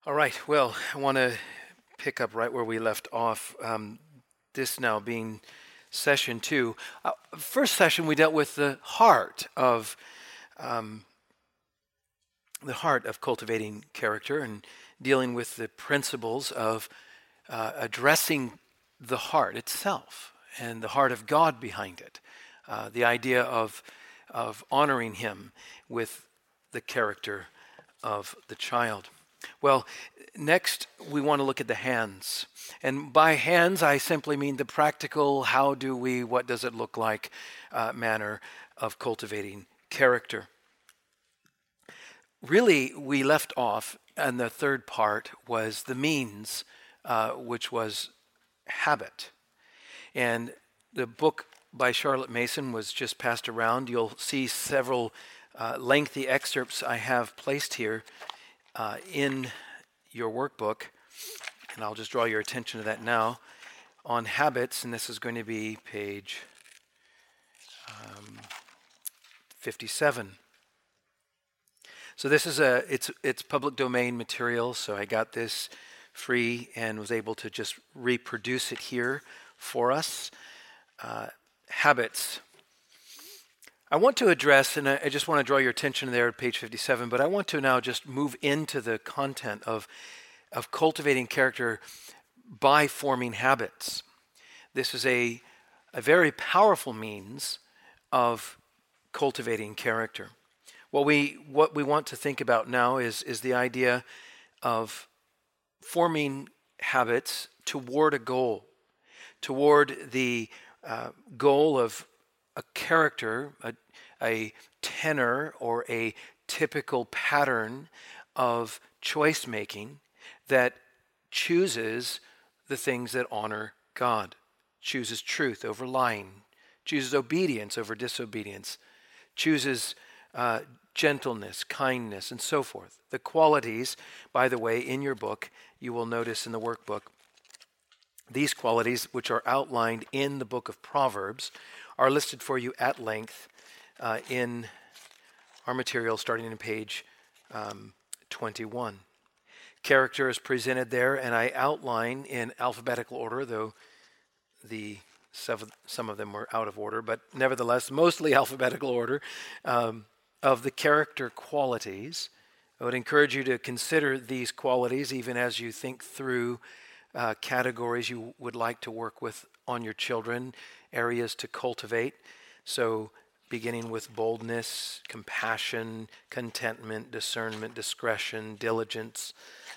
All right, well, I want to pick up right where we left off, this now being session two. First session, we dealt with um, the heart of cultivating character and dealing with the principles of addressing the heart itself and the heart of God behind it. The idea of honoring Him with the character of the child. Well, next we want to look at the hands. And by hands, I simply mean the practical, what does it look like manner of cultivating character. Really, we left off, and the third part was the means, which was habit. And the book by Charlotte Mason was just passed around. You'll see several lengthy excerpts I have placed here in your workbook, and I'll just draw your attention to that now, on habits, and this is going to be page 57. So this is it's public domain material, so I got this free and was able to just reproduce it here for us. Habits. I want to address, and I just want to draw your attention there at page 57, but I want to now just move into the content of cultivating character by forming habits. This is a very powerful means of cultivating character. What we want to think about now is the idea of forming habits toward a goal, toward the goal of a character, a tenor, or a typical pattern of choice making that chooses the things that honor God, chooses truth over lying, chooses obedience over disobedience, chooses gentleness, kindness, and so forth. The qualities, by the way, in your book, you will notice in the workbook, these qualities, which are outlined in the book of Proverbs, are listed for you at length in our material starting in page 21. Character is presented there, and I outline in alphabetical order, though some of them were out of order, but nevertheless, mostly alphabetical order, of the character qualities. I would encourage you to consider these qualities even as you think through categories you would like to work with on your children, areas to cultivate. So beginning with boldness, compassion, contentment, discernment, discretion, diligence,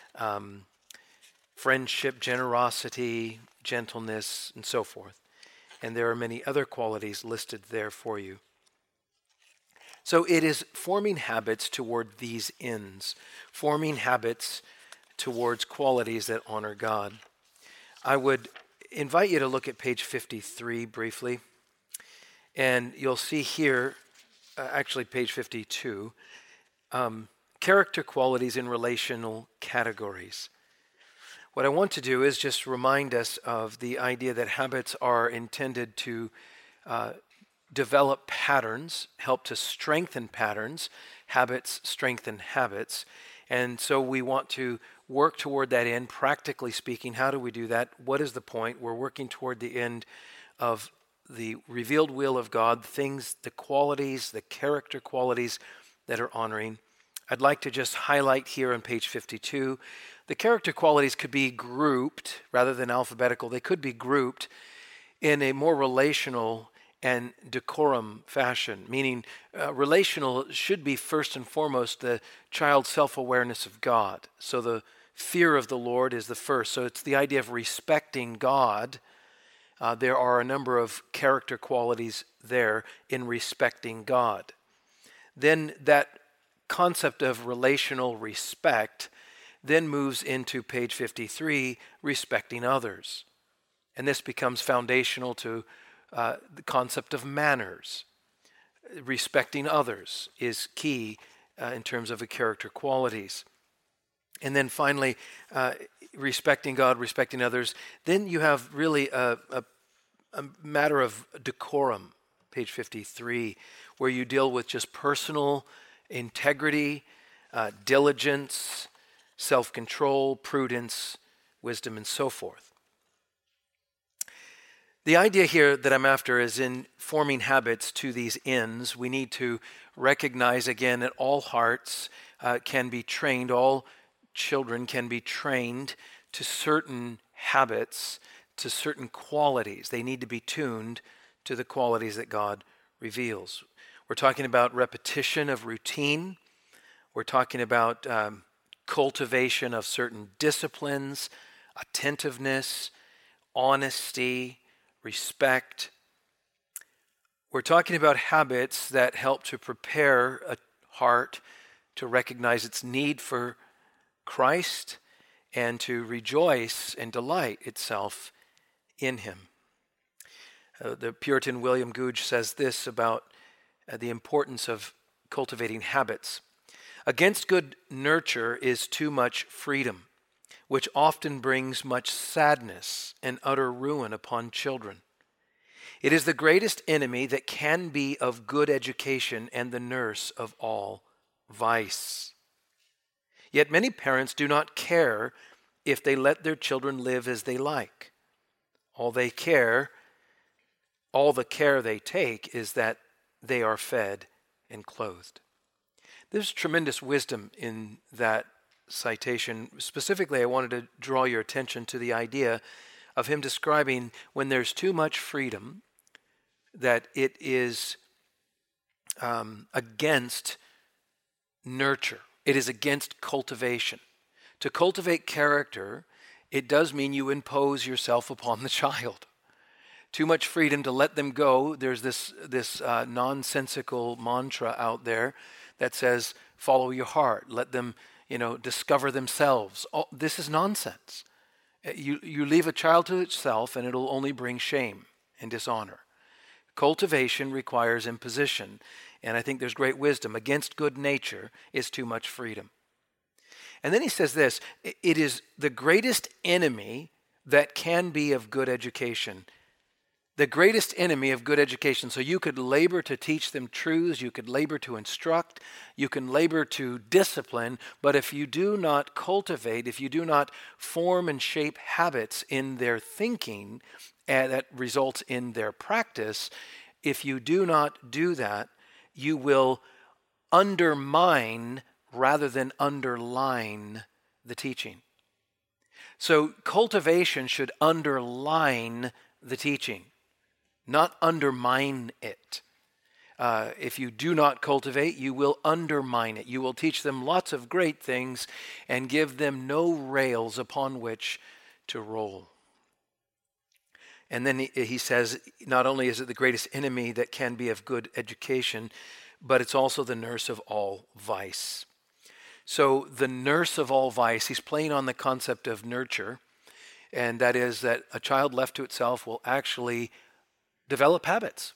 friendship, generosity, gentleness, and so forth. And there are many other qualities listed there for you. So it is forming habits toward these ends, forming habits towards qualities that honor God. I would invite you to look at page 53 briefly, and you'll see here, actually page 52, character qualities in relational categories. What I want to do is just remind us of the idea that habits are intended to develop patterns, help to strengthen patterns. Habits strengthen habits. And so we want to work toward that end, practically speaking. How do we do that? What is the point? We're working toward the end of the revealed will of God, things, the qualities, the character qualities that are honoring. I'd like to just highlight here on page 52, the character qualities could be grouped, rather than alphabetical, they could be grouped in a more relational and decorum fashion, meaning relational should be first and foremost the child's self-awareness of God. So the fear of the Lord is the first. So it's the idea of respecting God. There are a number of character qualities there in respecting God. Then that concept of relational respect then moves into page 53, respecting others. And this becomes foundational to the concept of manners. Respecting others is key in terms of the character qualities. And then finally, respecting God, respecting others. Then you have really a matter of decorum, page 53, where you deal with just personal integrity, diligence, self-control, prudence, wisdom, and so forth. The idea here that I'm after is in forming habits to these ends, we need to recognize again that all hearts can be trained, all children can be trained to certain habits, to certain qualities. They need to be tuned to the qualities that God reveals. We're talking about repetition of routine. We're talking about cultivation of certain disciplines, attentiveness, honesty, respect. We're talking about habits that help to prepare a heart to recognize its need for Christ and to rejoice and delight itself in him. The Puritan William Gouge says this about the importance of cultivating habits. Against good nurture is too much freedom, which often brings much sadness and utter ruin upon children. It is the greatest enemy that can be of good education and the nurse of all vice. Yet many parents do not care if they let their children live as they like. All the care they take is that they are fed and clothed. There's tremendous wisdom in that citation. Specifically, I wanted to draw your attention to the idea of him describing when there's too much freedom, that it is against nurture. It is against cultivation. To cultivate character, it does mean you impose yourself upon the child. Too much freedom to let them go. There's this nonsensical mantra out there that says, follow your heart. Let them, discover themselves. This is nonsense. You leave a child to itself and it'll only bring shame and dishonor. Cultivation requires imposition. And I think there's great wisdom. Against good nature is too much freedom. And then he says this, it is the greatest enemy that can be of good education. The greatest enemy of good education. So you could labor to teach them truths, you could labor to instruct, you can labor to discipline, but if you do not cultivate, if you do not form and shape habits in their thinking that results in their practice, if you do not do that, you will undermine rather than underline the teaching. So cultivation should underline the teaching, not undermine it. If you do not cultivate, you will undermine it. You will teach them lots of great things and give them no rails upon which to roll. And then he says, not only is it the greatest enemy that can be of good education, but it's also the nurse of all vice. So the nurse of all vice, he's playing on the concept of nurture, and that is that a child left to itself will actually develop habits.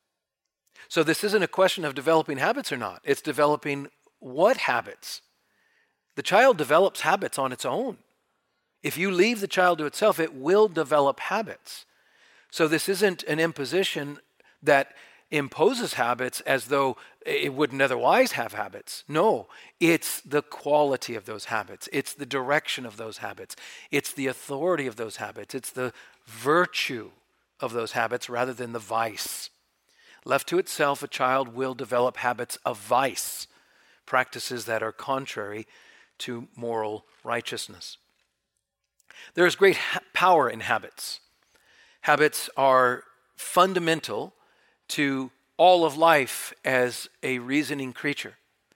So this isn't a question of developing habits or not. It's developing what habits? The child develops habits on its own. If you leave the child to itself, it will develop habits. So this isn't an imposition that imposes habits as though it wouldn't otherwise have habits. No, it's the quality of those habits. It's the direction of those habits. It's the authority of those habits. It's the virtue of those habits rather than the vice. Left to itself, a child will develop habits of vice, practices that are contrary to moral righteousness. There is great power in habits. Habits are fundamental to all of life as a reasoning creature.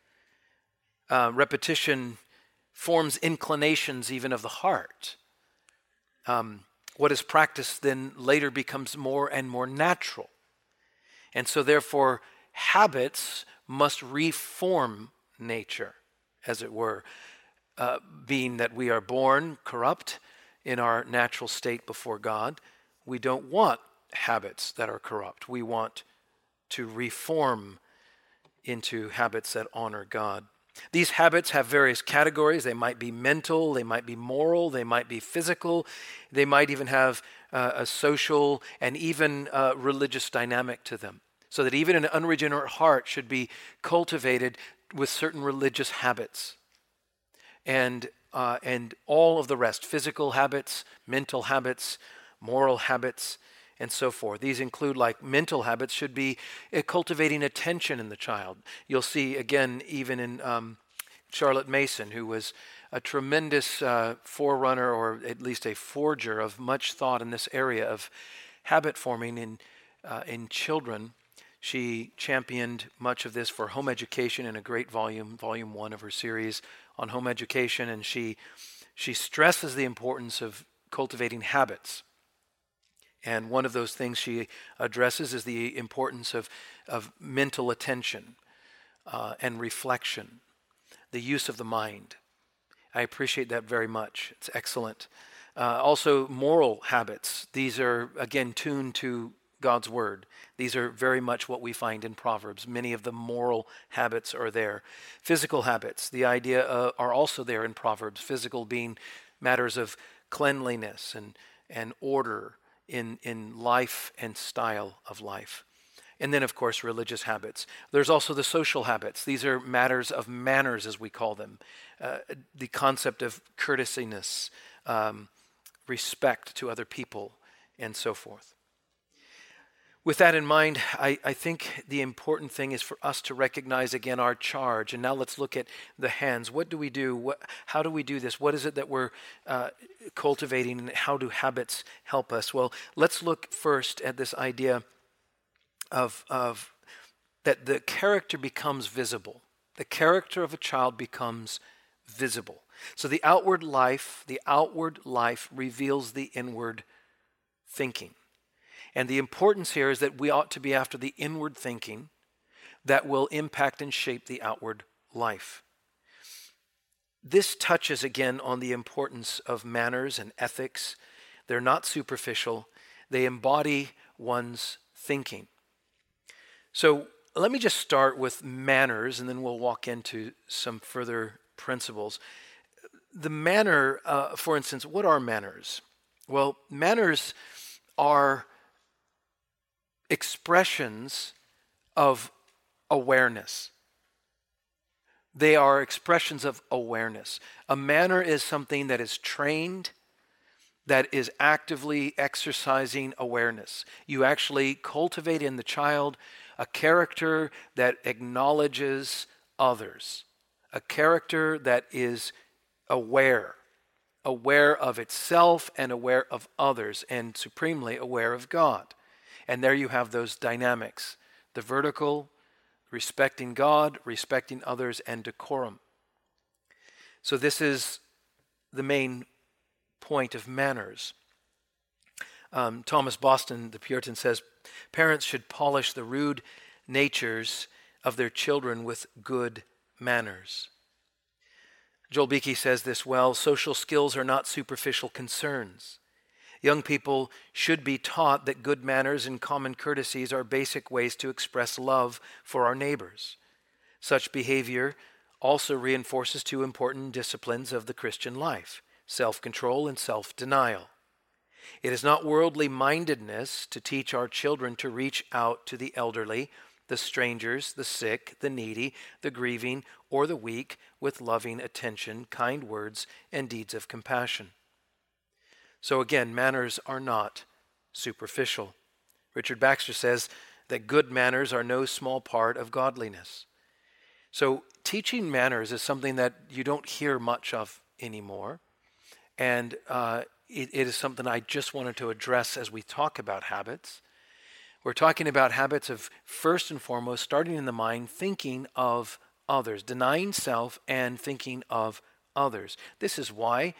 Repetition forms inclinations even of the heart. What is practiced then later becomes more and more natural. And so therefore, habits must reform nature, as it were, being that we are born corrupt in our natural state before God. We don't want habits that are corrupt. We want to reform into habits that honor God. These habits have various categories. They might be mental, they might be moral, they might be physical, they might even have a social and even religious dynamic to them. So that even an unregenerate heart should be cultivated with certain religious habits. And and all of the rest, physical habits, mental habits, moral habits, and so forth. These include, like mental habits, should be cultivating attention in the child. You'll see, again, even in Charlotte Mason, who was a tremendous forerunner, or at least a forger of much thought in this area of habit forming in children. She championed much of this for home education in a great volume 1 of her series on home education, and she stresses the importance of cultivating habits. And one of those things she addresses is the importance of mental attention and reflection, the use of the mind. I appreciate that very much. It's excellent. Also, moral habits. These are, again, tuned to God's Word. These are very much what we find in Proverbs. Many of the moral habits are there. Physical habits, the idea are also there in Proverbs. Physical being matters of cleanliness and order in life and style of life. And then, of course, religious habits. There's also the social habits. These are matters of manners, as we call them. The concept of courtesiness, respect to other people, and so forth. With that in mind, I think the important thing is for us to recognize again our charge. And now let's look at the hands. What do we do? How do we do this? What is it that we're cultivating, and how do habits help us? Well, let's look first at this idea of that the character becomes visible. The character of a child becomes visible. So the outward life reveals the inward thinking. And the importance here is that we ought to be after the inward thinking that will impact and shape the outward life. This touches again on the importance of manners and ethics. They're not superficial. They embody one's thinking. So let me just start with manners, and then we'll walk into some further principles. The manner, for instance, what are manners? Well, manners are expressions of awareness. They are expressions of awareness. A manner is something that is trained, that is actively exercising awareness. You actually cultivate in the child a character that acknowledges others, a character that is aware of itself and aware of others, and supremely aware of God. And there you have those dynamics, the vertical, respecting God, respecting others, and decorum. So this is the main point of manners. Thomas Boston, the Puritan, says, parents should polish the rude natures of their children with good manners. Joel Beakey says this well, social skills are not superficial concerns. Young people should be taught that good manners and common courtesies are basic ways to express love for our neighbors. Such behavior also reinforces two important disciplines of the Christian life, self-control and self-denial. It is not worldly mindedness to teach our children to reach out to the elderly, the strangers, the sick, the needy, the grieving, or the weak with loving attention, kind words, and deeds of compassion. So again, manners are not superficial. Richard Baxter says that good manners are no small part of godliness. So teaching manners is something that you don't hear much of anymore. And it is something I just wanted to address as we talk about habits. We're talking about habits of, first and foremost, starting in the mind, thinking of others, denying self and thinking of others. This is why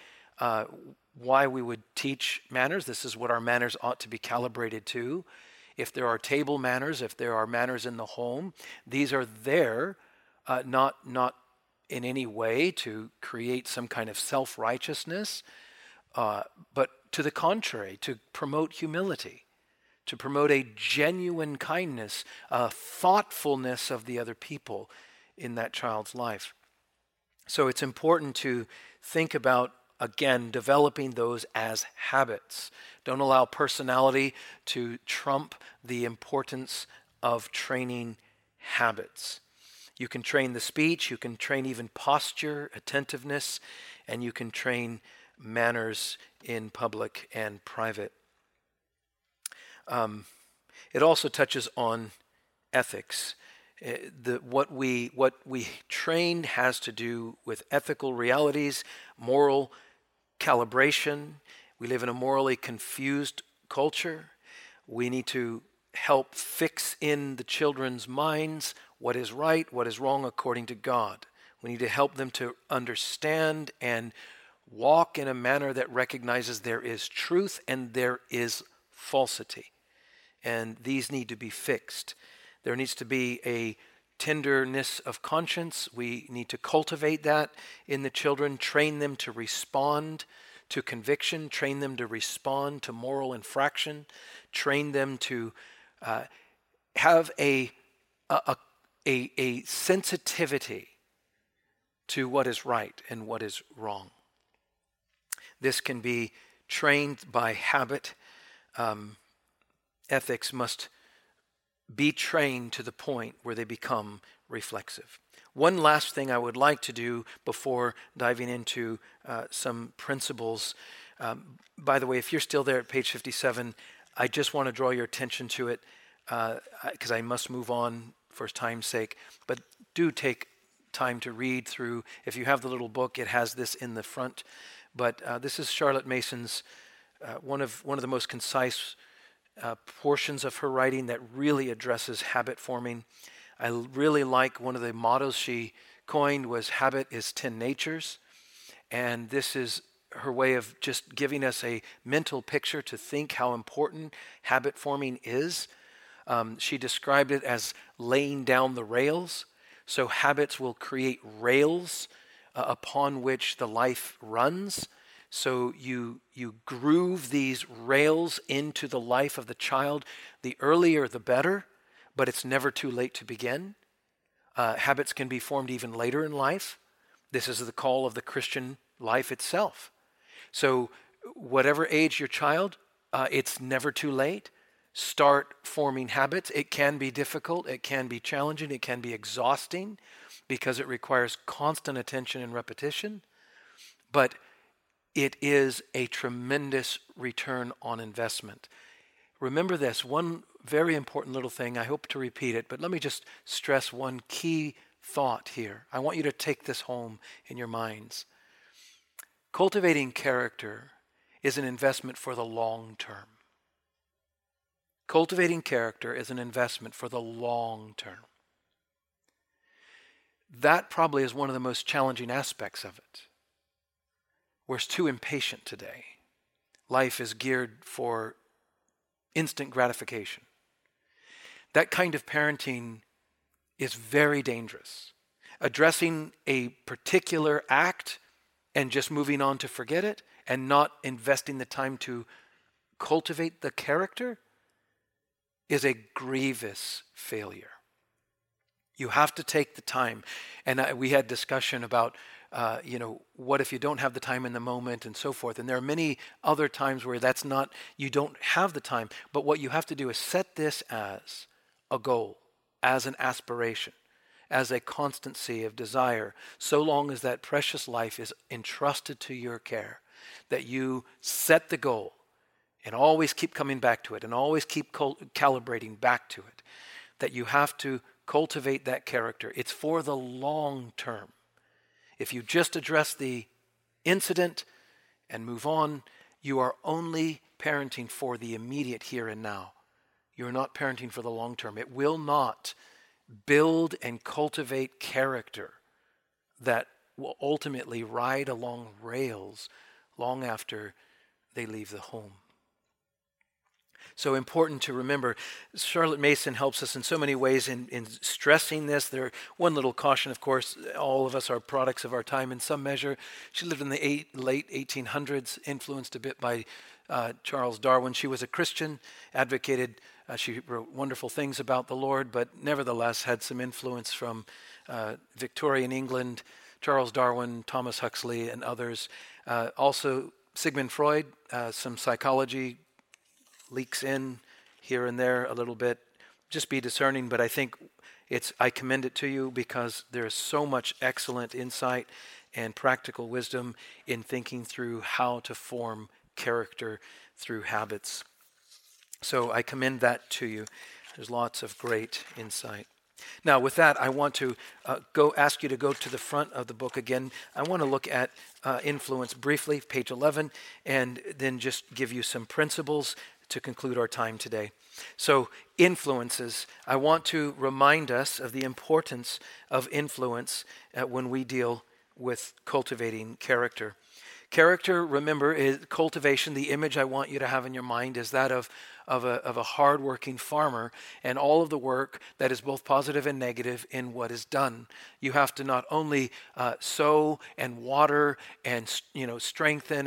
we would teach manners. This is what our manners ought to be calibrated to. If there are table manners, if there are manners in the home, these are there not in any way to create some kind of self-righteousness, but to the contrary, to promote humility, to promote a genuine kindness, a thoughtfulness of the other people in that child's life. So it's important to think about, again, developing those as habits. Don't allow personality to trump the importance of training habits. You can train the speech, you can train even posture, attentiveness, and you can train manners in public and private. It also touches on ethics. What we train has to do with ethical realities, moral calibration. We live in a morally confused culture. We need to help fix in the children's minds what is right, what is wrong according to God. We need to help them to understand and walk in a manner that recognizes there is truth and there is falsity. And these need to be fixed. There needs to be a tenderness of conscience. We need to cultivate that in the children, train them to respond to conviction, train them to respond to moral infraction, train them to have a sensitivity to what is right and what is wrong. This can be trained by habit. Ethics must be trained to the point where they become reflexive. One last thing I would like to do before diving into some principles. By the way, if you're still there at page 57, I just want to draw your attention to it because I must move on for time's sake. But do take time to read through. If you have the little book, it has this in the front. But this is Charlotte Mason's one of the most concise portions of her writing that really addresses habit forming. I really like one of the mottos she coined was habit is 10 natures. And this is her way of just giving us a mental picture to think how important habit forming is. She described it as laying down the rails. So habits will create rails upon which the life runs. So you groove these rails into the life of the child. The earlier the better, but it's never too late to begin. Habits can be formed even later in life. This is the call of the Christian life itself. So whatever age your child, it's never too late. Start forming habits. It can be difficult. It can be challenging. It can be exhausting because it requires constant attention and repetition. But it is a tremendous return on investment. Remember this, one very important little thing. I hope to repeat it, but let me just stress one key thought here. I want you to take this home in your minds. Cultivating character is an investment for the long term. Cultivating character is an investment for the long term. That probably is one of the most challenging aspects of it. We're too impatient today. Life is geared for instant gratification. That kind of parenting is very dangerous. Addressing a particular act and just moving on to forget it and not investing the time to cultivate the character is a grievous failure. You have to take the time. And we had discussion about what if you don't have the time in the moment and so forth. And there are many other times where you don't have the time. But what you have to do is set this as a goal, as an aspiration, as a constancy of desire, so long as that precious life is entrusted to your care, that you set the goal and always keep coming back to it and always keep calibrating back to it, that you have to cultivate that character. It's for the long term. If you just address the incident and move on, you are only parenting for the immediate here and now. You're not parenting for the long term. It will not build and cultivate character that will ultimately ride along rails long after they leave the home. So important to remember. Charlotte Mason helps us in so many ways in stressing this. One little caution, of course, all of us are products of our time in some measure. She lived in the late 1800s, influenced a bit by Charles Darwin. She was a Christian, advocated, she wrote wonderful things about the Lord, but nevertheless had some influence from Victorian England, Charles Darwin, Thomas Huxley, and others. Also Sigmund Freud, some psychology leaks in here and there a little bit. Just be discerning, but I think I commend it to you because there is so much excellent insight and practical wisdom in thinking through how to form character through habits. So I commend that to you. There's lots of great insight. Now, with that, I want to ask you to go to the front of the book again. I want to look at influence briefly, page 11, and then just give you some principles to conclude our time today. So, influences. I want to remind us of the importance of influence when we deal with cultivating character. Character, remember, is cultivation. The image I want you to have in your mind is that of a hardworking farmer and all of the work that is both positive and negative in what is done. You have to not only sow and water and strengthen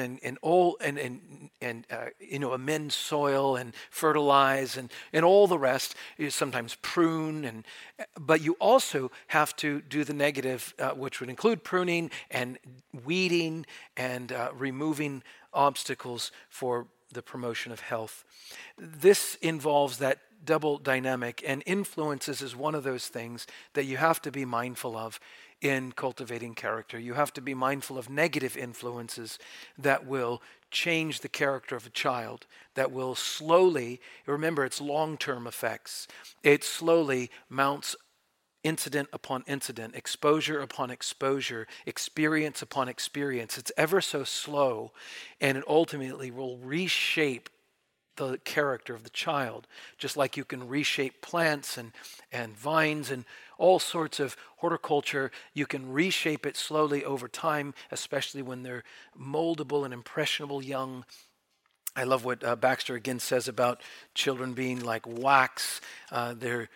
and amend soil and fertilize and all the rest. You sometimes prune but you also have to do the negative, which would include pruning and weeding and removing obstacles for the promotion of health. This involves that double dynamic, and influences is one of those things that you have to be mindful of in cultivating character. You have to be mindful of negative influences that will change the character of a child, that will slowly, remember it's long-term effects, it slowly mounts incident upon incident, exposure upon exposure, experience upon experience. It's ever so slow, and it ultimately will reshape the character of the child, just like you can reshape plants and vines and all sorts of horticulture. You can reshape it slowly over time, especially when they're moldable and impressionable young. I love what Baxter again says about children being like wax. They're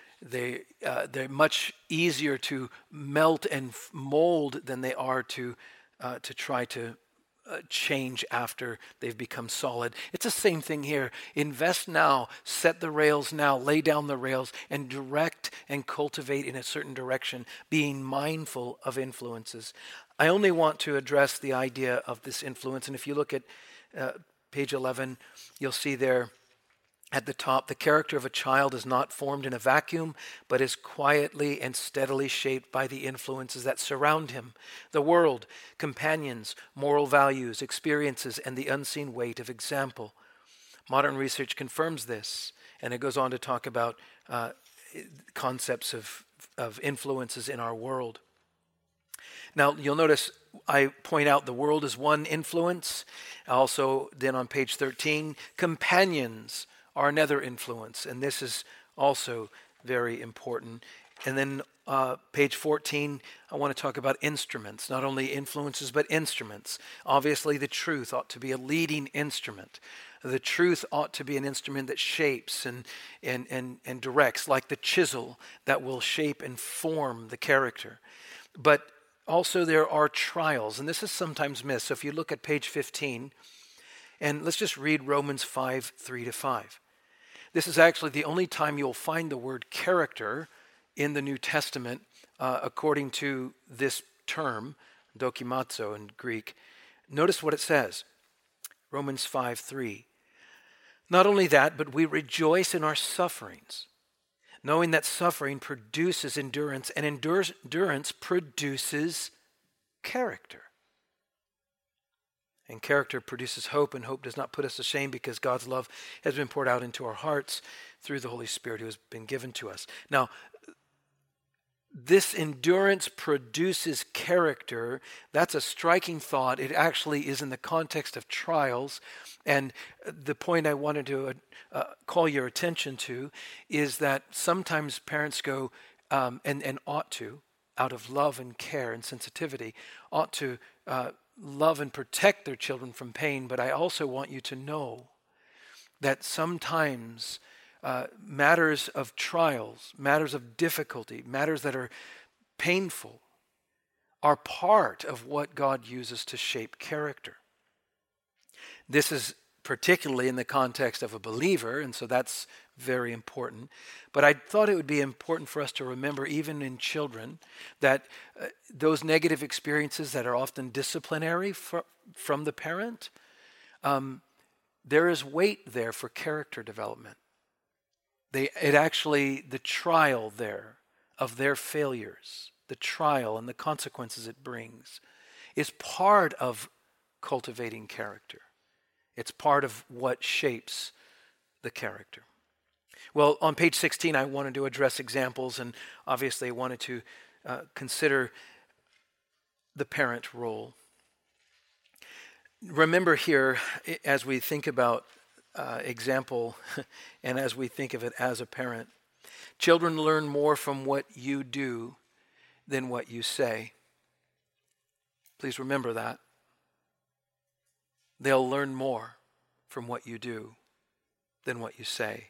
much easier to melt and mold than they are to try to change after they've become solid. It's the same thing here. Invest now, set the rails now, lay down the rails, and direct and cultivate in a certain direction, being mindful of influences. I only want to address the idea of this influence, and if you look at page 11, you'll see there at the top, the character of a child is not formed in a vacuum, but is quietly and steadily shaped by the influences that surround him, the world, companions, moral values, experiences, and the unseen weight of example. Modern research confirms this, and it goes on to talk about concepts of influences in our world. Now, you'll notice I point out the world is one influence. Also, then on page 13, companions are another influence, and this is also very important. And then page 14, I want to talk about instruments, not only influences, but instruments. Obviously, the truth ought to be a leading instrument. The truth ought to be an instrument that shapes and directs, like the chisel that will shape and form the character. But also there are trials, and this is sometimes missed. So if you look at page 15, and let's just read Romans 5, 3-5. This is actually the only time you'll find the word character in the New Testament according to this term, dokimazo in Greek. Notice what it says, Romans 5, 3. Not only that, but we rejoice in our sufferings, knowing that suffering produces endurance, and endurance produces character. And character produces hope, and hope does not put us to shame because God's love has been poured out into our hearts through the Holy Spirit who has been given to us. Now, this endurance produces character. That's a striking thought. It actually is in the context of trials. And the point I wanted to call your attention to is that sometimes parents go, and ought to, out of love and care and sensitivity, ought to love and protect their children from pain. But I also want you to know that sometimes matters of trials, matters of difficulty, matters that are painful are part of what God uses to shape character. This is particularly in the context of a believer, and so that's very important. But I thought it would be important for us to remember, even in children, that those negative experiences that are often disciplinary from the parent, there is weight there for character development. The trial there of their failures, the trial and the consequences it brings, is part of cultivating character. It's part of what shapes the character. Well, on page 16, I wanted to address examples, and obviously I wanted to consider the parent role. Remember here, as we think about example, and as we think of it as a parent, children learn more from what you do than what you say. Please remember that. They'll learn more from what you do than what you say.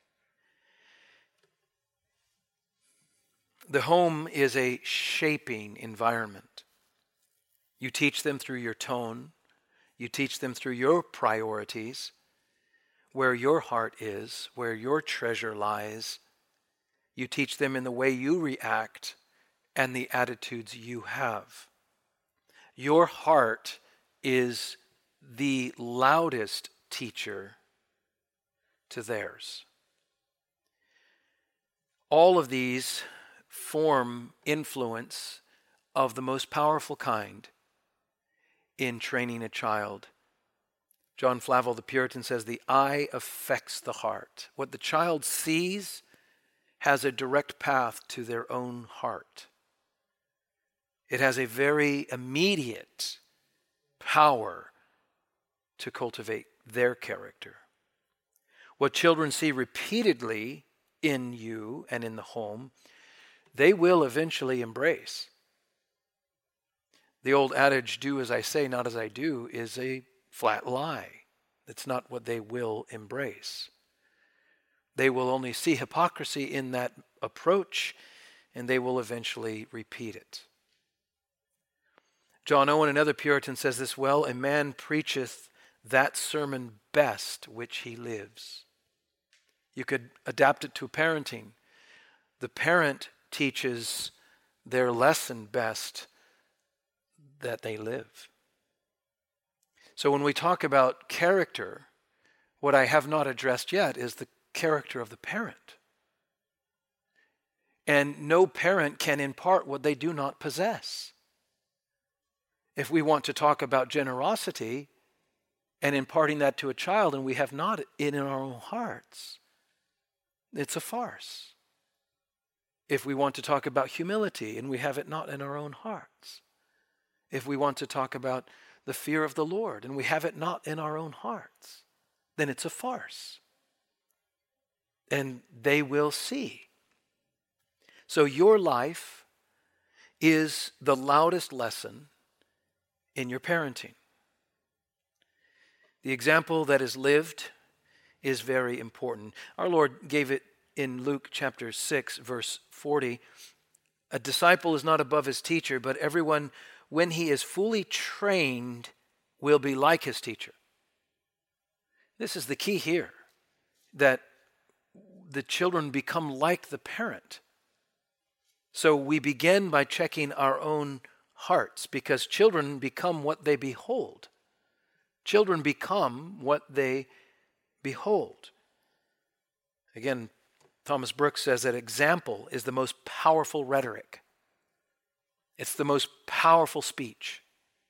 The home is a shaping environment. You teach them through your tone. You teach them through your priorities, where your heart is, where your treasure lies. You teach them in the way you react and the attitudes you have. Your heart is the loudest teacher to theirs. All of these form influence of the most powerful kind in training a child. John Flavel, the Puritan, says the eye affects the heart. What the child sees has a direct path to their own heart. It has a very immediate power to cultivate their character. What children see repeatedly in you and in the home, they will eventually embrace. The old adage, do as I say, not as I do, is a flat lie. That's not what they will embrace. They will only see hypocrisy in that approach, and they will eventually repeat it. John Owen, another Puritan, says this well, a man preacheth that sermon best which he lives. You could adapt it to parenting. The parent teaches their lesson best that they live. So when we talk about character, what I have not addressed yet is the character of the parent. And no parent can impart what they do not possess. If we want to talk about generosity and imparting that to a child and we have not it in our own hearts, it's a farce. If we want to talk about humility and we have it not in our own hearts, if we want to talk about the fear of the Lord and we have it not in our own hearts, then it's a farce. And they will see. So your life is the loudest lesson in your parenting. The example that is lived is very important. Our Lord gave it in Luke chapter 6, verse 40. A disciple is not above his teacher, but everyone, when he is fully trained, will be like his teacher. This is the key here, that the children become like the parent. So we begin by checking our own hearts, because children become what they behold. Children become what they behold. Again, Thomas Brooks says that example is the most powerful rhetoric. It's the most powerful speech.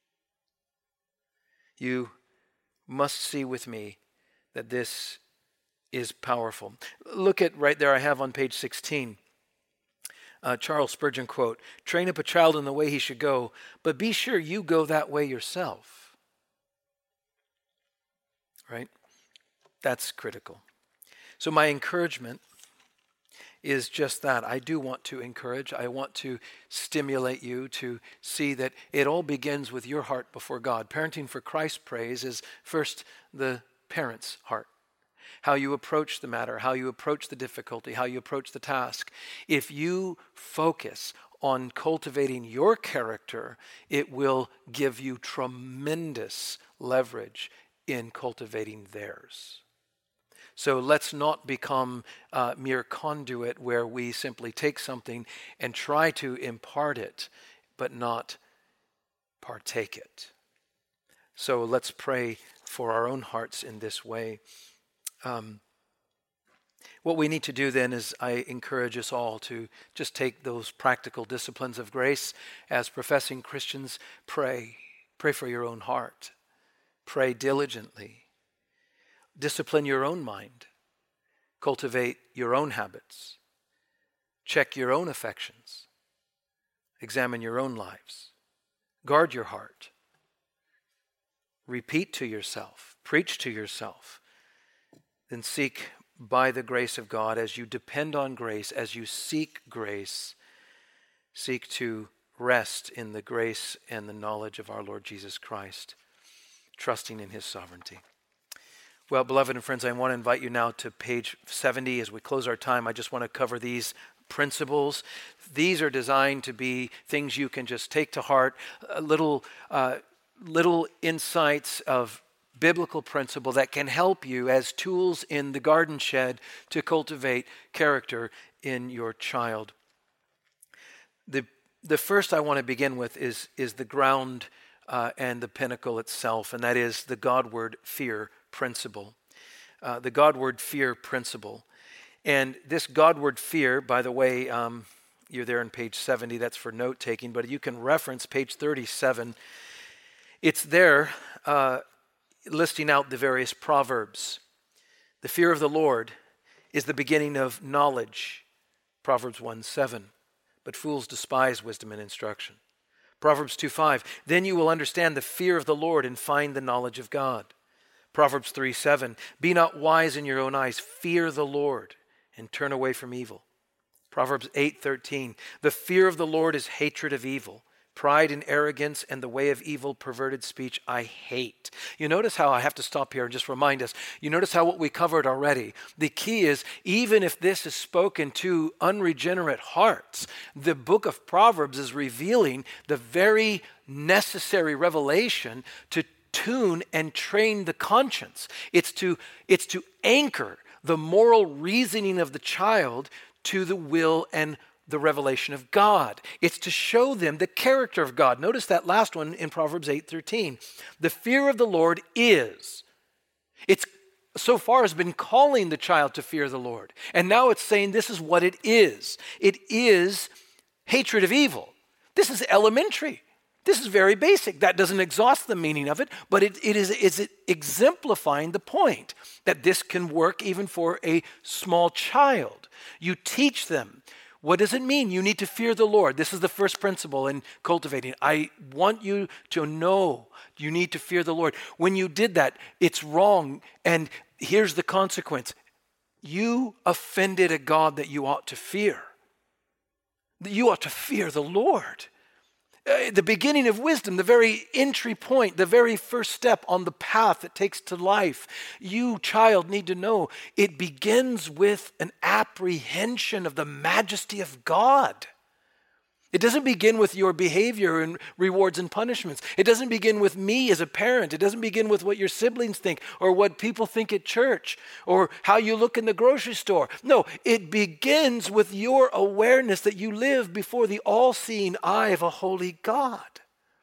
You must see with me that this is powerful. Look at right there I have on page 16. Charles Spurgeon quote, train up a child in the way he should go, but be sure you go that way yourself. Right? That's critical. So my encouragement is just that. I do want to encourage. I want to stimulate you to see that it all begins with your heart before God. Parenting for Christ's praise is first the parent's heart. How you approach the matter, how you approach the difficulty, how you approach the task. If you focus on cultivating your character, it will give you tremendous leverage in cultivating theirs. So let's not become a mere conduit where we simply take something and try to impart it, but not partake it. So let's pray for our own hearts in this way. What we need to do then is I encourage us all to just take those practical disciplines of grace. As professing Christians, pray. Pray for your own heart. Pray diligently. Discipline your own mind. Cultivate your own habits. Check your own affections. Examine your own lives. Guard your heart. Repeat to yourself. Preach to yourself. Then seek by the grace of God, as you depend on grace, as you seek grace, seek to rest in the grace and the knowledge of our Lord Jesus Christ, trusting in his sovereignty. Well, beloved and friends, I want to invite you now to page 70. As we close our time, I just want to cover these principles. These are designed to be things you can just take to heart, little insights of biblical principle that can help you as tools in the garden shed to cultivate character in your child. The first I want to begin with is the ground and the pinnacle itself, and that is the Godward fear principle. The Godward fear principle. And this Godward fear, by the way, you're there on page 70, that's for note taking, but you can reference page 37. It's there listing out the various proverbs. The fear of the Lord is the beginning of knowledge, Proverbs 1:7. But fools despise wisdom and instruction. Proverbs 2:5. Then you will understand the fear of the Lord and find the knowledge of God. Proverbs 3:7. Be not wise in your own eyes. Fear the Lord and turn away from evil. Proverbs 8:13. The fear of the Lord is hatred of evil. Pride and arrogance and the way of evil, perverted speech, I hate. You notice how I have to stop here and just remind us. You notice how what we covered already. The key is, even if this is spoken to unregenerate hearts, the book of Proverbs is revealing the very necessary revelation to tune and train the conscience. It's to anchor the moral reasoning of the child to the will and the revelation of God. It's to show them the character of God. Notice that last one in Proverbs 8:13. The fear of the Lord is. It's so far has been calling the child to fear the Lord. And now it's saying this is what it is. It is hatred of evil. This is elementary. This is very basic. That doesn't exhaust the meaning of it, but it is exemplifying the point that this can work even for a small child. You teach them. What does it mean? You need to fear the Lord. This is the first principle in cultivating. I want you to know you need to fear the Lord. When you did that, it's wrong. And here's the consequence. You offended a God that you ought to fear. You ought to fear the Lord. The beginning of wisdom, the very entry point, the very first step on the path that takes to life. You, child, need to know it begins with an apprehension of the majesty of God. It doesn't begin with your behavior and rewards and punishments. It doesn't begin with me as a parent. It doesn't begin with what your siblings think or what people think at church or how you look in the grocery store. No, it begins with your awareness that you live before the all-seeing eye of a holy God.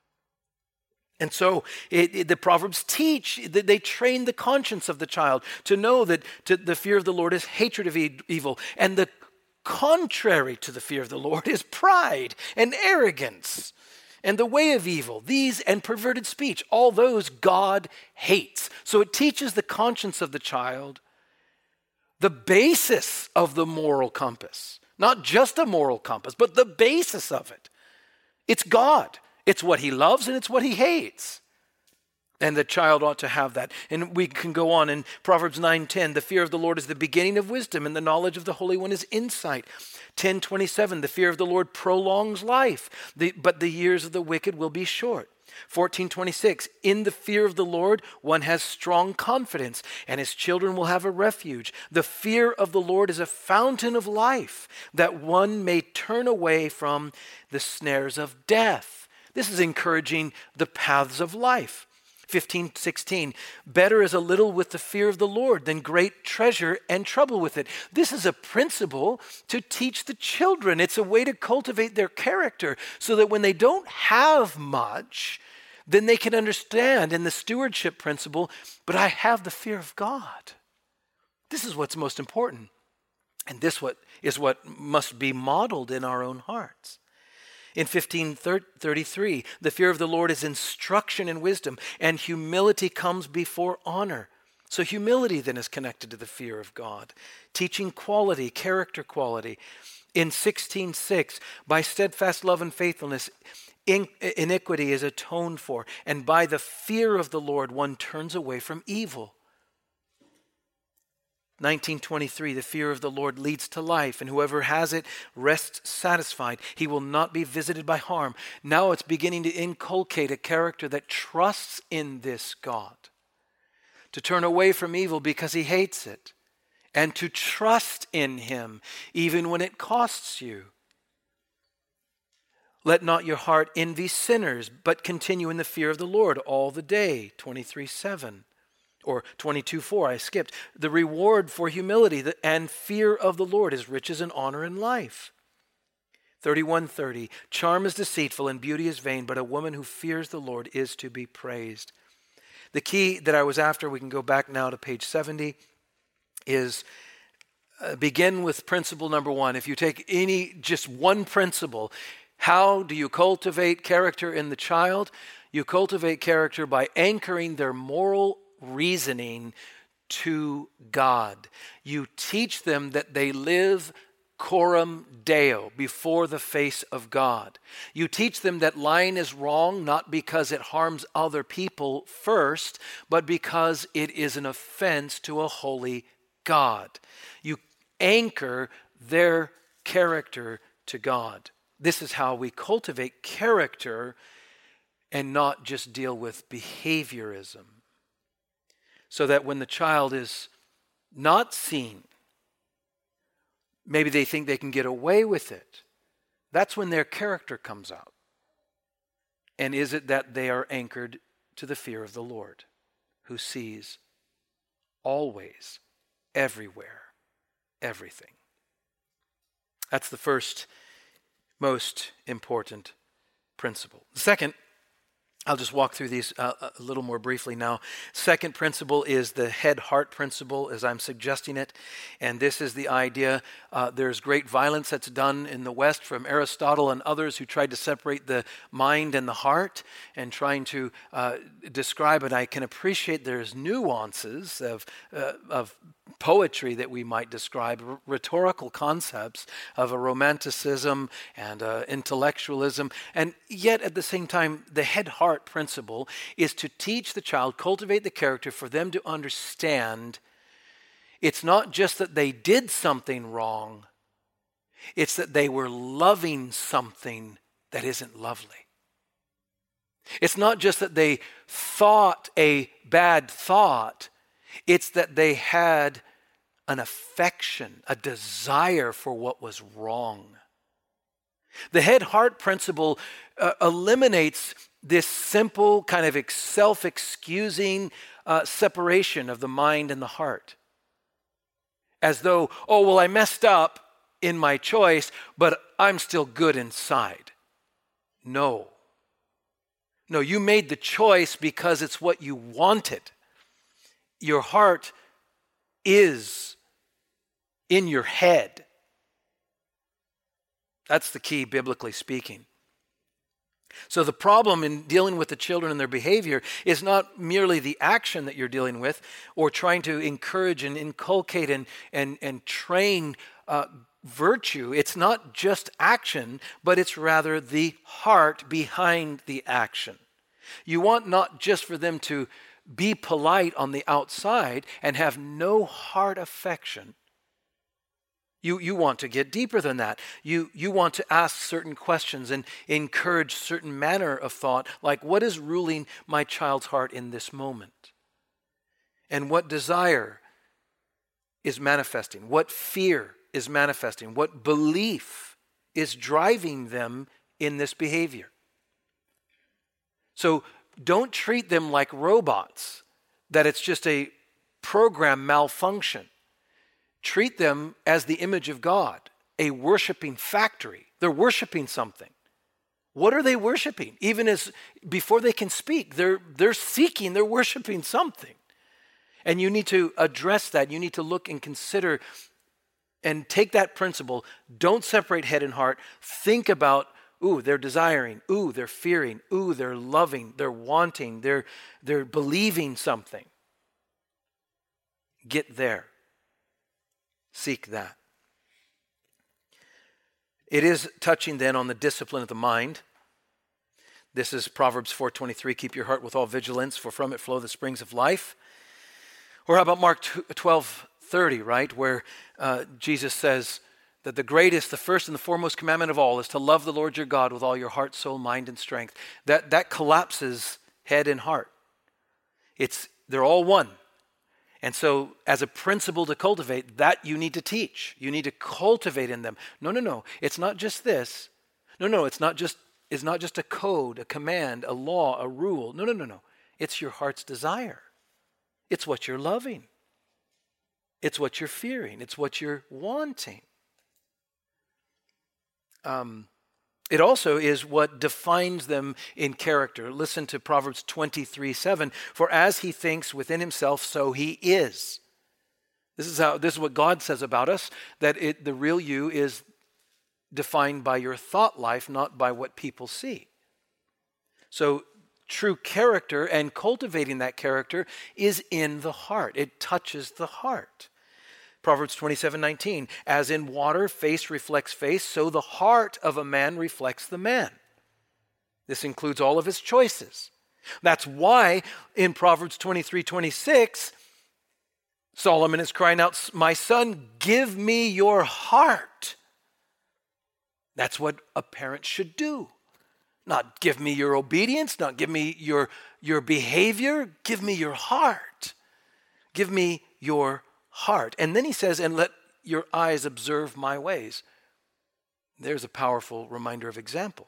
And so the Proverbs teach, that they train the conscience of the child to know that the fear of the Lord is hatred of evil, and the contrary to the fear of the Lord is pride and arrogance and the way of evil, these and perverted speech. All those God hates. So it teaches the conscience of the child the basis of the moral compass. Not just a moral compass, but the basis of it. It's God. It's what he loves and it's what he hates. And the child ought to have that. And we can go on in Proverbs 9:10. The fear of the Lord is the beginning of wisdom, and the knowledge of the Holy One is insight. 10:27. The fear of the Lord prolongs life, but the years of the wicked will be short. 14:26. In the fear of the Lord, one has strong confidence, and his children will have a refuge. The fear of the Lord is a fountain of life, that one may turn away from the snares of death. This is encouraging the paths of life. 15:16, better is a little with the fear of the Lord than great treasure and trouble with it. This is a principle to teach the children. It's a way to cultivate their character so that when they don't have much, then they can understand in the stewardship principle, but I have the fear of God. This is what's most important. And this is what must be modeled in our own hearts. In 15:33, the fear of the Lord is instruction in wisdom, and humility comes before honor. So humility then is connected to the fear of God, teaching quality, character quality. In 16:6, by steadfast love and faithfulness, iniquity is atoned for, and by the fear of the Lord one turns away from evil. 19:23, the fear of the Lord leads to life, and whoever has it rests satisfied. He will not be visited by harm. Now it's beginning to inculcate a character that trusts in this God, to turn away from evil because he hates it, and to trust in him even when it costs you. Let not your heart envy sinners, but continue in the fear of the Lord all the day, 23:7. Or 22:4, I skipped. The reward for humility and fear of the Lord is riches and honor and life. 31:30, charm is deceitful and beauty is vain, but a woman who fears the Lord is to be praised. The key that I was after, we can go back now to page 70, is begin with principle number 1. If you take just one principle, how do you cultivate character in the child? You cultivate character by anchoring their moral reasoning to God. You teach them that they live coram Deo, before the face of God. You teach them that lying is wrong, not because it harms other people first, but because it is an offense to a holy God. You anchor their character to God. This is how we cultivate character and not just deal with behaviorism. So that when the child is not seen, maybe they think they can get away with it. That's when their character comes out. And is it that they are anchored to the fear of the Lord, who sees always, everywhere, everything? That's the first most important principle. The second, I'll just walk through these a little more briefly now. Second principle is the head-heart principle, as I'm suggesting it. And this is the idea, there's great violence that's done in the West from Aristotle and others who tried to separate the mind and the heart and trying to describe it. I can appreciate there's nuances of poetry that we might describe, rhetorical concepts of a romanticism and intellectualism. And yet at the same time, the head-heart principle is to teach the child, cultivate the character for them to understand it's not just that they did something wrong, it's that they were loving something that isn't lovely. It's not just that they thought a bad thought, it's that they had an affection, a desire for what was wrong. The head-heart principle eliminates this simple kind of self-excusing separation of the mind and the heart. As though, oh, well, I messed up in my choice, but I'm still good inside. No, you made the choice because it's what you wanted. Your heart is in your head. That's the key, biblically speaking. So the problem in dealing with the children and their behavior is not merely the action that you're dealing with or trying to encourage and inculcate and train virtue. It's not just action, but it's rather the heart behind the action. You want not just for them to be polite on the outside and have no heart affection. You want to get deeper than that. You want to ask certain questions and encourage certain manner of thought, like what is ruling my child's heart in this moment? And what desire is manifesting? What fear is manifesting? What belief is driving them in this behavior? So don't treat them like robots, that it's just a program malfunction. Treat them as the image of God, a worshiping factory. They're worshiping something. What are they worshiping? Even as before they can speak, they're seeking, they're worshiping something. And you need to address that. You need to look and consider And take that principle. Don't separate head and heart. Think about, ooh, they're desiring. Ooh, they're fearing. Ooh, they're loving. They're wanting. They're believing something. Get there. Seek that. It is touching then on the discipline of the mind. This is Proverbs 4:23, keep your heart with all vigilance, for from it flow the springs of life. Or how about Mark 12:30, right, where Jesus says that the greatest, the first and the foremost commandment of all is to love the Lord your God with all your heart, soul, mind, and strength. That collapses head and heart. They're all one. And so as a principle to cultivate, that you need to teach. You need to cultivate in them. No. It's not just this. No. It's not just a code, a command, a law, a rule. No. It's your heart's desire. It's what you're loving. It's what you're fearing. It's what you're wanting. It also is what defines them in character. Listen to Proverbs 23:7. For as he thinks within himself, so he is. This is what God says about us, that the real you is defined by your thought life, not by what people see. So true character and cultivating that character is in the heart. It touches the heart. Proverbs 27:19, as in water, face reflects face, so the heart of a man reflects the man. This includes all of his choices. That's why in Proverbs 23:26, Solomon is crying out, my son, give me your heart. That's what a parent should do. Not give me your obedience, not give me your behavior, give me your heart. Give me your heart. And then he says, and let your eyes observe my ways. There's a powerful reminder of example.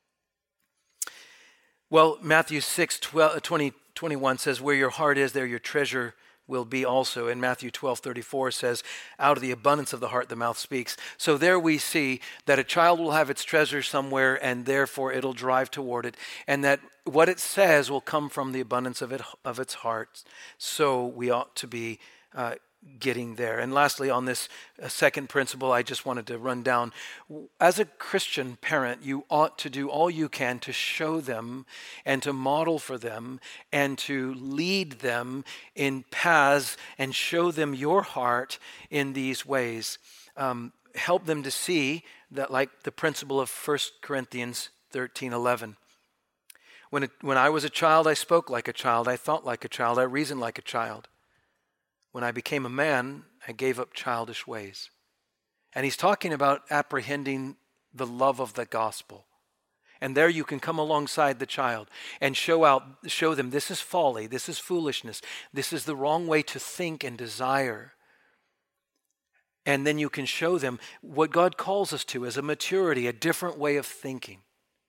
Well, Matthew 6:21 says, where your heart is, there your treasure will be also. And Matthew 12:34 says, out of the abundance of the heart, the mouth speaks. So there we see that a child will have its treasure somewhere and therefore it'll drive toward it. And that what it says will come from the abundance of its heart. So we ought to be getting there. And lastly, on this second principle, I just wanted to run down. As a Christian parent, you ought to do all you can to show them and to model for them and to lead them in paths and show them your heart in these ways. Help them to see that, like the principle of 1 Corinthians 13:11. When I was a child, I spoke like a child. I thought like a child. I reasoned like a child. When I became a man, I gave up childish ways. And he's talking about apprehending the love of the gospel. And there you can come alongside the child and show them this is folly, this is foolishness, this is the wrong way to think and desire. And then you can show them what God calls us to as a maturity, a different way of thinking.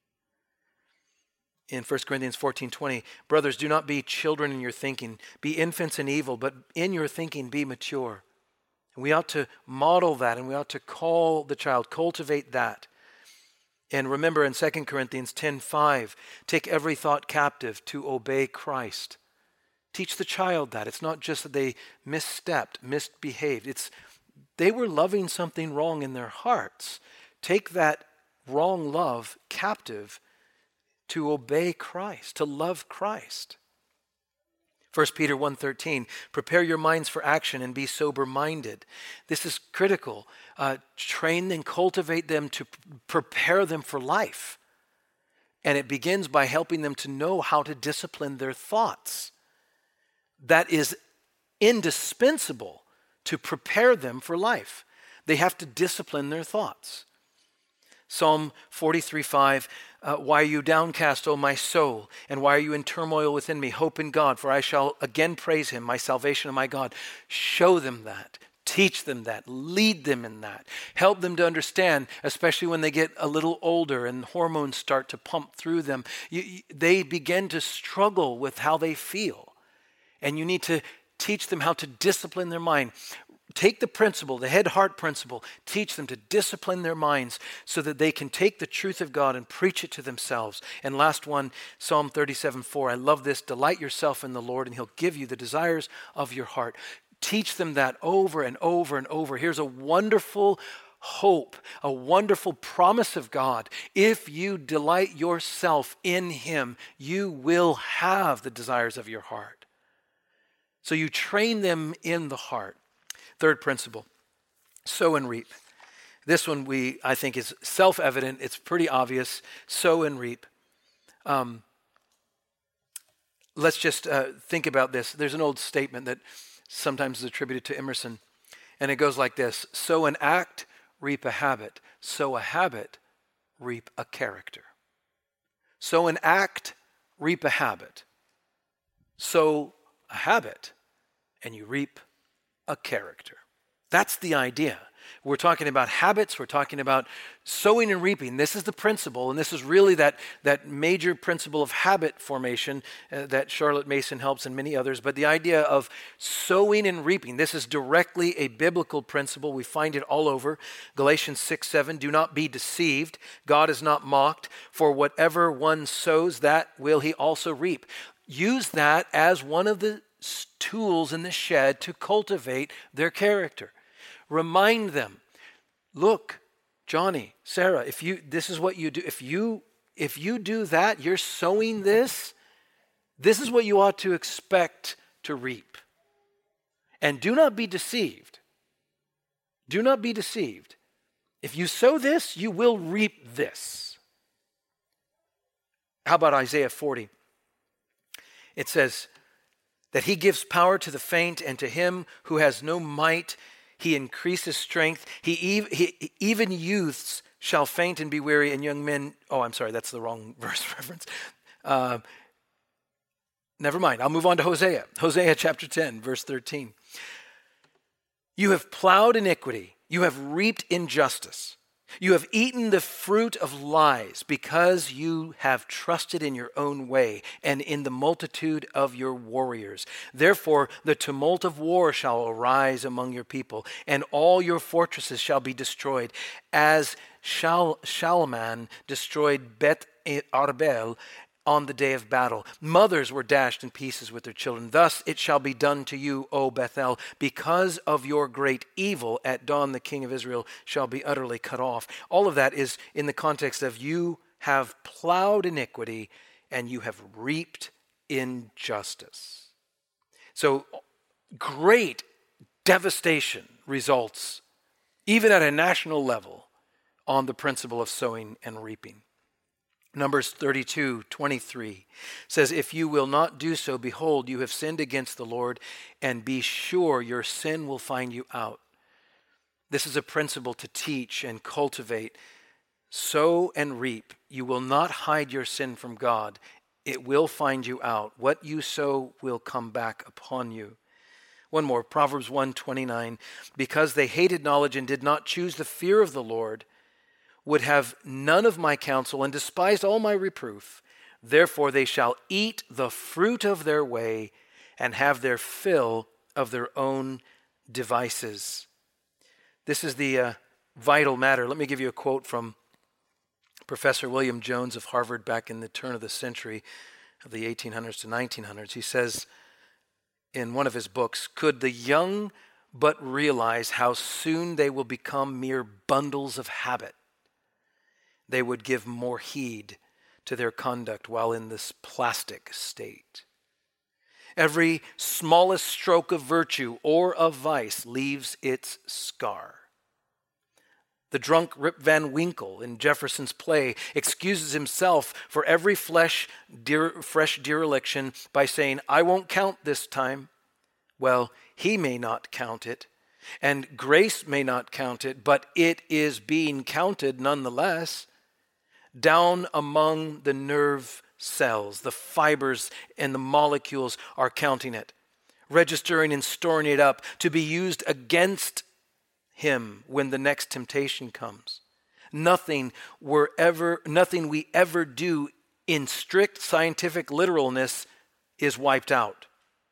In 1 Corinthians 14:20, brothers, do not be children in your thinking. Be infants in evil, but in your thinking be mature. And we ought to model that, and we ought to call the child, cultivate that. And remember in 2 Corinthians 10:5, take every thought captive to obey Christ. Teach the child that. It's not just that they misstepped, misbehaved. They were loving something wrong in their hearts. Take that wrong love captive to obey Christ, to love Christ. 1 Peter 1:13, prepare your minds for action and be sober-minded. This is critical. Train and cultivate them to prepare them for life. And it begins by helping them to know how to discipline their thoughts. That is indispensable to prepare them for life. They have to discipline their thoughts. Psalm 43:5, why are you downcast, O my soul? And why are you in turmoil within me? Hope in God, for I shall again praise him, my salvation and my God. Show them that. Teach them that. Lead them in that. Help them to understand, especially when they get a little older and hormones start to pump through them. They begin to struggle with how they feel. And you need to teach them how to discipline their mind. Take the principle, the head-heart principle, teach them to discipline their minds so that they can take the truth of God and preach it to themselves. And last one, Psalm 37:4. I love this. Delight yourself in the Lord and he'll give you the desires of your heart. Teach them that over and over and over. Here's a wonderful hope, a wonderful promise of God. If you delight yourself in him, you will have the desires of your heart. So you train them in the heart. Third principle, sow and reap. This one I think is self-evident. It's pretty obvious. Sow and reap. Let's just think about this. There's an old statement that sometimes is attributed to Emerson, and it goes like this: sow an act, reap a habit. Sow a habit, reap a character. Sow an act, reap a habit. Sow a habit, and you reap a character. That's the idea. We're talking about habits. We're talking about sowing and reaping. This is the principle, and this is really that major principle of habit formation that Charlotte Mason helps and many others. But the idea of sowing and reaping, this is directly a biblical principle. We find it all over. Galatians 6:7, do not be deceived. God is not mocked. For whatever one sows, that will he also reap. Use that as one of the tools in the shed to cultivate their character. Remind them, look, Johnny, Sarah, this is what you do. If you do that, you're sowing this. This is what you ought to expect to reap. And do not be deceived. Do not be deceived. If you sow this, you will reap this. How about Isaiah 40? It says that he gives power to the faint, and to him who has no might he increases strength. Even youths shall faint and be weary, and young men... Oh, I'm sorry, that's the wrong verse reference. Never mind, I'll move on to Hosea. Hosea chapter 10, verse 13. You have plowed iniquity. You have reaped injustice. You have eaten the fruit of lies because you have trusted in your own way and in the multitude of your warriors. Therefore, the tumult of war shall arise among your people, and all your fortresses shall be destroyed, as Shalman destroyed Beth Arbel on the day of battle. Mothers were dashed in pieces with their children. Thus it shall be done to you, O Bethel, because of your great evil. At dawn the king of Israel shall be utterly cut off. All of that is in the context of you have plowed iniquity and you have reaped injustice. So great devastation results, even at a national level, on the principle of sowing and reaping. Numbers 32:23 says, if you will not do so, behold, you have sinned against the Lord, and be sure your sin will find you out. This is a principle to teach and cultivate. Sow and reap. You will not hide your sin from God. It will find you out. What you sow will come back upon you. One more, Proverbs 1:29. Because they hated knowledge and did not choose the fear of the Lord, would have none of my counsel, and despised all my reproof. Therefore they shall eat the fruit of their way, and have their fill of their own devices. This is the vital matter. Let me give you a quote from Professor William Jones of Harvard back in the turn of the century of the 1800s to 1900s. He says in one of his books, could the young but realize how soon they will become mere bundles of habit, they would give more heed to their conduct while in this plastic state. Every smallest stroke of virtue or of vice leaves its scar. The drunk Rip Van Winkle in Jefferson's play excuses himself for every fresh dereliction by saying, I won't count this time. Well, he may not count it, and grace may not count it, but it is being counted nonetheless. Down among the nerve cells, the fibers and the molecules are counting it, registering and storing it up to be used against him when the next temptation comes. Nothing we ever do in strict scientific literalness is wiped out.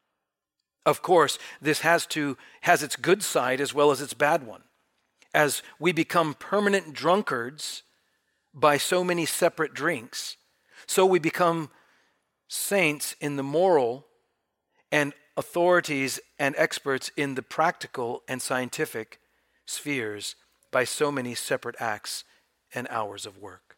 Of course, this has its good side as well as its bad one. As we become permanent drunkards by so many separate drinks, so we become saints in the moral and authorities and experts in the practical and scientific spheres by so many separate acts and hours of work.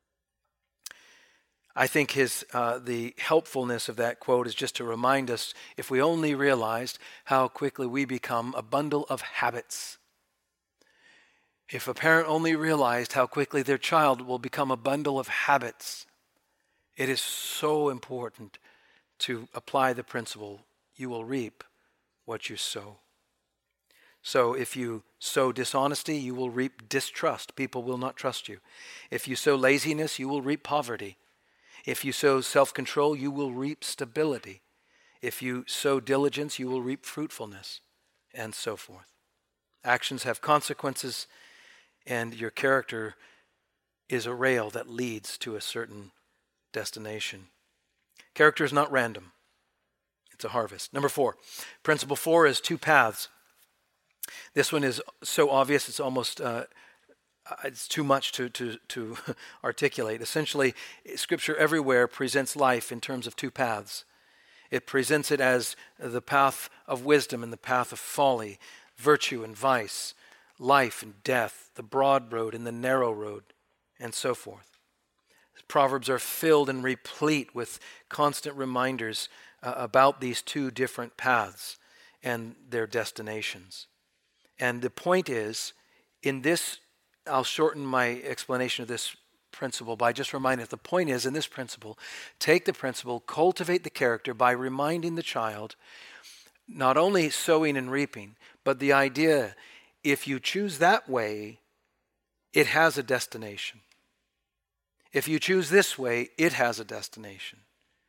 I think the helpfulness of that quote is just to remind us, if we only realized how quickly we become a bundle of habits. If a parent only realized how quickly their child will become a bundle of habits, it is so important to apply the principle, you will reap what you sow. So if you sow dishonesty, you will reap distrust. People will not trust you. If you sow laziness, you will reap poverty. If you sow self-control, you will reap stability. If you sow diligence, you will reap fruitfulness, and so forth. Actions have consequences, and your character is a rail that leads to a certain destination. Character is not random. It's a harvest. Number 4. Principle 4 is 2 paths. This one is so obvious, it's almost it's too much to articulate. Essentially, Scripture everywhere presents life in terms of 2 paths. It presents it as the path of wisdom and the path of folly, virtue and vice, life and death, the broad road and the narrow road, and so forth. Proverbs are filled and replete with constant reminders about these 2 different paths and their destinations. And the point is, in this, I'll shorten my explanation of this principle by just reminding, the point is, in this principle, take the principle, cultivate the character by reminding the child, not only sowing and reaping, but the idea, if you choose that way, it has a destination. If you choose this way, it has a destination.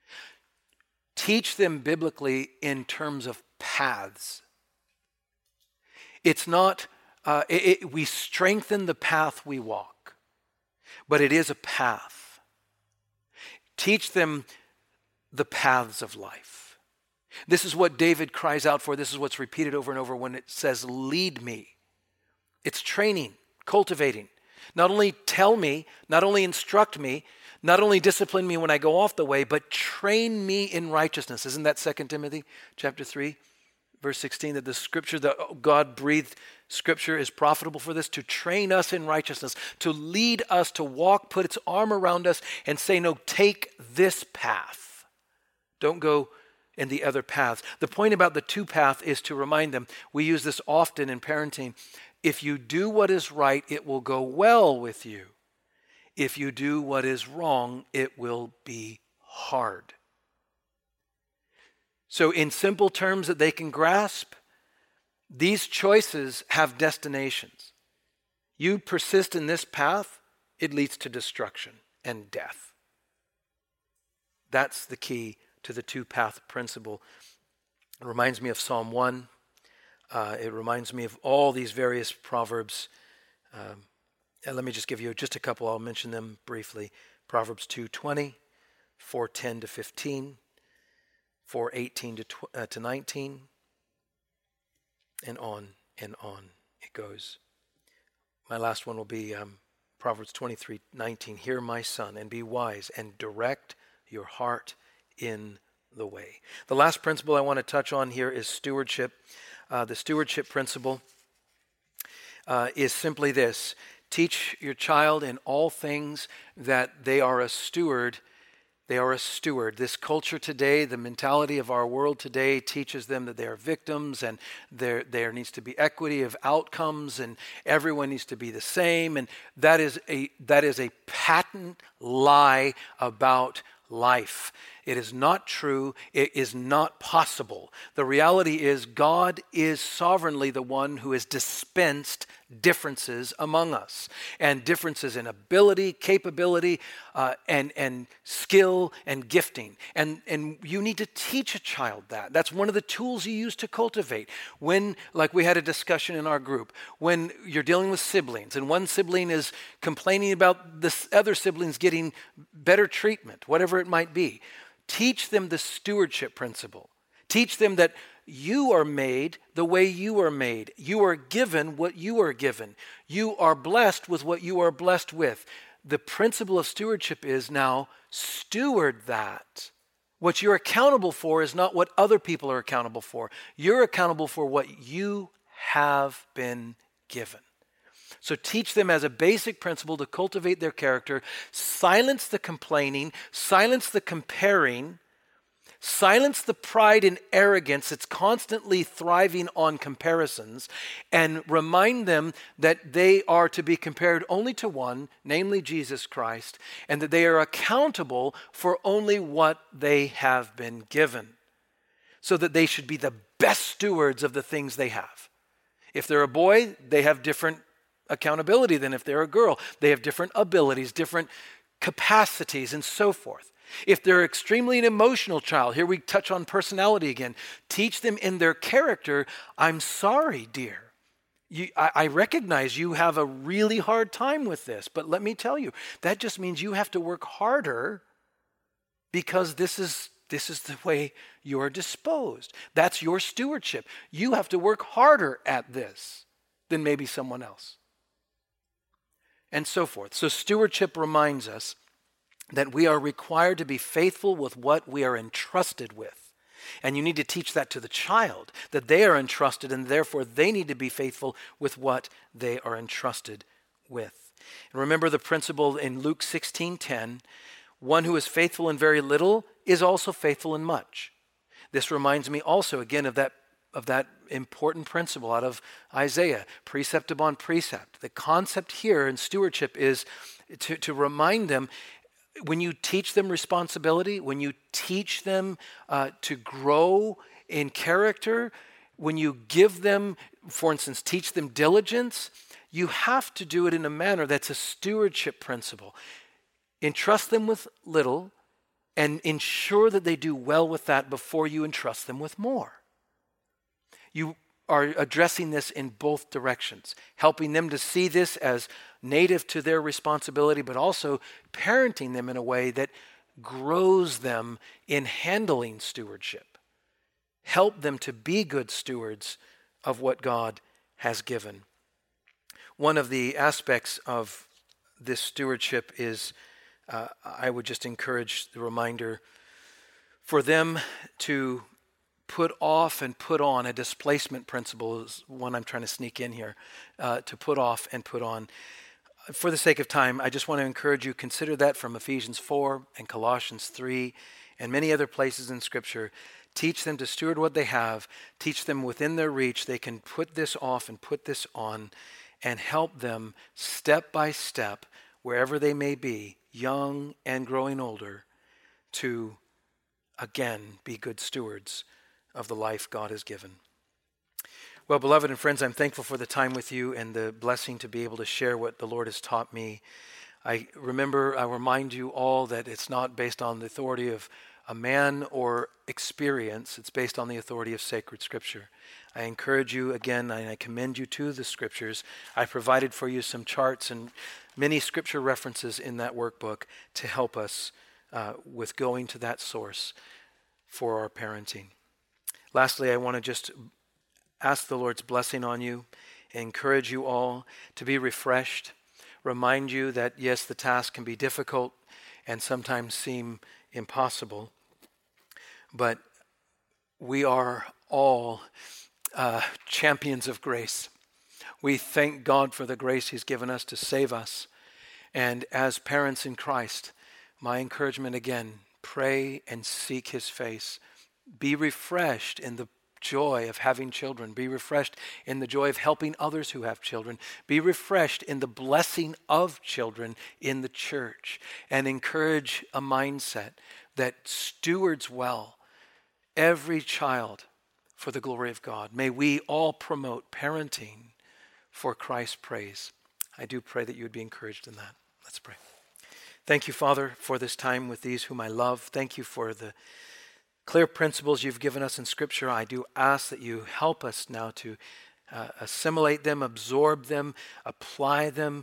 Teach them biblically in terms of paths. It's not, we strengthen the path we walk, but it is a path. Teach them the paths of life. This is what David cries out for. This is what's repeated over and over when it says, lead me. It's training, cultivating. Not only tell me, not only instruct me, not only discipline me when I go off the way, but train me in righteousness. Isn't that 2 Timothy chapter 3, verse 16, that the Scripture, the God-breathed Scripture is profitable for this, to train us in righteousness, to lead us to walk, put its arm around us and say, no, take this path. Don't go in the other paths. The point about the 2 path is to remind them, we use this often in parenting, if you do what is right, it will go well with you. If you do what is wrong, it will be hard. So in simple terms that they can grasp, these choices have destinations. You persist in this path, it leads to destruction and death. That's the key to the 2-path principle. It reminds me of Psalm 1. It reminds me of all these various proverbs. And let me just give you just a couple. I'll mention them briefly. Proverbs 2:20, 4:10 to 15, 4:18 to 19, and on it goes. My last one will be Proverbs 23:19. Hear, my son, and be wise, and direct your heart in the way. The last principle I want to touch on here is stewardship. The stewardship principle is simply this. Teach your child in all things that they are a steward. They are a steward. This culture today, the mentality of our world today teaches them that they are victims and there needs to be equity of outcomes and everyone needs to be the same. And that is a patent lie about life. It is not true. It is not possible. The reality is God is sovereignly the one who has dispensed differences among us, and differences in ability, capability, and skill and gifting. And you need to teach a child that. That's one of the tools you use to cultivate. When, like we had a discussion in our group, when you're dealing with siblings and one sibling is complaining about the other siblings getting better treatment, whatever it might be, teach them the stewardship principle. Teach them that you are made the way you are made. You are given what you are given. You are blessed with what you are blessed with. The principle of stewardship is now steward that What you're accountable for is not what other people are accountable for. You're accountable for what you have been given. So teach them as a basic principle to cultivate their character, silence the complaining, silence the comparing, silence the pride and arrogance that's constantly thriving on comparisons, and remind them that they are to be compared only to one, namely Jesus Christ, and that they are accountable for only what they have been given, so that they should be the best stewards of the things they have. If they're a boy, they have different accountability than if they're a girl. They have different abilities, different capacities, and so forth. If they're extremely an emotional child, here we touch on personality again. Teach them in their character, I'm sorry, dear. I recognize you have a really hard time with this, but let me tell you, that just means you have to work harder because this is the way you're disposed. That's your stewardship. You have to work harder at this than maybe someone else. And so forth. So stewardship reminds us that we are required to be faithful with what we are entrusted with. And you need to teach that to the child, that they are entrusted and therefore they need to be faithful with what they are entrusted with. And remember the principle in Luke 16:10, one who is faithful in very little is also faithful in much. This reminds me also again of that important principle out of Isaiah, precept upon precept. The concept here in stewardship is to remind them, when you teach them responsibility, when you teach them to grow in character, when you give them, for instance, teach them diligence, you have to do it in a manner that's a stewardship principle. Entrust them with little and ensure that they do well with that before you entrust them with more. You are addressing this in both directions, helping them to see this as native to their responsibility, but also parenting them in a way that grows them in handling stewardship. Help them to be good stewards of what God has given. One of the aspects of this stewardship is, I would just encourage the reminder for them to put off and put on. A displacement principle is one I'm trying to sneak in here, to put off and put on. For the sake of time, I just want to encourage you, consider that from Ephesians 4 and Colossians 3 and many other places in Scripture. Teach them to steward what they have. Teach them within their reach. They can put this off and put this on, and help them step by step, wherever they may be, young and growing older, to again be good stewards of the life God has given. Well, beloved and friends, I'm thankful for the time with you and the blessing to be able to share what the Lord has taught me. I remind you all that it's not based on the authority of a man or experience. It's based on the authority of sacred Scripture. I encourage you again, and I commend you to the Scriptures. I provided for you some charts and many Scripture references in that workbook to help us with going to that source for our parenting. Lastly, I want to just ask the Lord's blessing on you, encourage you all to be refreshed, remind you that, yes, the task can be difficult and sometimes seem impossible, but we are all champions of grace. We thank God for the grace He's given us to save us. And as parents in Christ, my encouragement again, pray and seek His face. Be refreshed in the joy of having children. Be refreshed in the joy of helping others who have children. Be refreshed in the blessing of children in the church. And encourage a mindset that stewards well every child for the glory of God. May we all promote parenting for Christ's praise. I do pray that you would be encouraged in that. Let's pray. Thank you, Father, for this time with these whom I love. Thank you for the clear principles you've given us in Scripture. I do ask that you help us now to assimilate them, absorb them, apply them,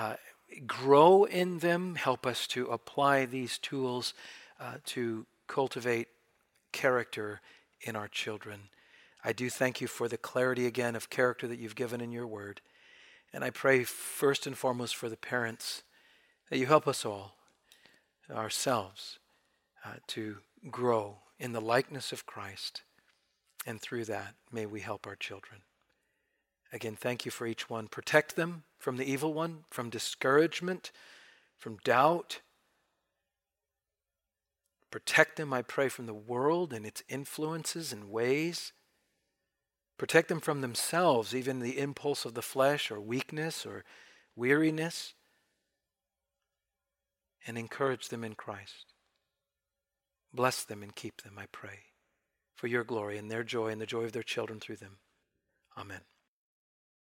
grow in them. Help us to apply these tools to cultivate character in our children. I do thank you for the clarity again of character that you've given in your word. And I pray first and foremost for the parents that you help us all, ourselves, to grow in the likeness of Christ. And through that, may we help our children. Again, thank you for each one. Protect them from the evil one, from discouragement, from doubt. Protect them, I pray, from the world and its influences and ways. Protect them from themselves, even the impulse of the flesh or weakness or weariness. And encourage them in Christ. Bless them and keep them, I pray, for your glory and their joy and the joy of their children through them. Amen.